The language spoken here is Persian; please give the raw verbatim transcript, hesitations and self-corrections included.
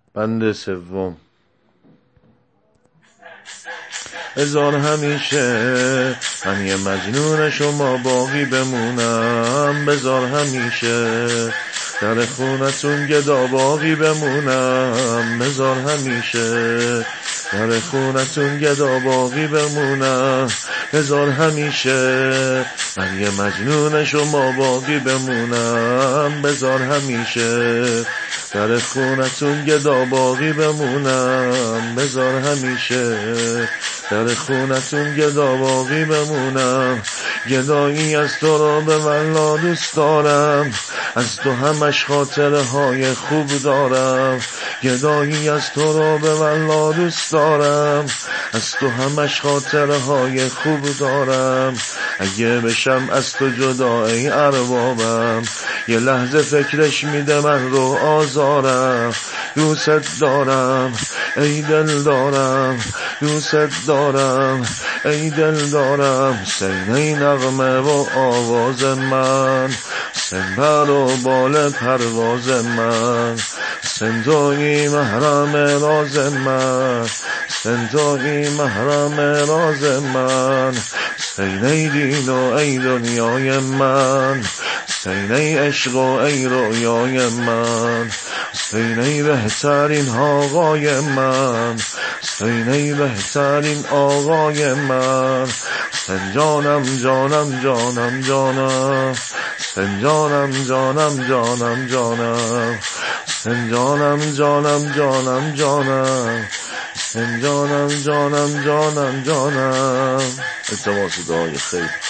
بند سوم. هزار همیشه من یه مجنون شما باقی بمونم، بزار همیشه در خونتون گدا باقی بمونم، بزار همیشه در خونتون گدا باقی بمونم، بزار همیشه من یه مجنون شما باقی بمونم، بزار همیشه در خونتون گدا باقی بمونم، بزار همیشه در خونتون گدا باقی بمونم. گدایی از تو را به والله دوست دارم، از تو همش خاطره های خوب دارم. گدایی از تو را به والله دوست دارم، از تو همش خاطره های خوب دارم. اگه بشم از تو جدا ای اربابم، یه لحظه فکرش میده من رو آزارم. دوست دارم ای دل دارم، دوست دارم ای دل دارم. سینه نغمه و آواز من، سنبر و بال پرواز من، سندوی محرم راز من، سندوی محرم راز من. سینه دین و ای دنیای من، سینه عشق و ای رویای من، سینه بهترین آقای من، سینه بهترین آقای من. سن جانم جانم جانم جانم، سن جانم جانم جانم جانم، سن جانم جانم جانم جانم، سن جانم جانم جانم جانم. التماس دعای خیر.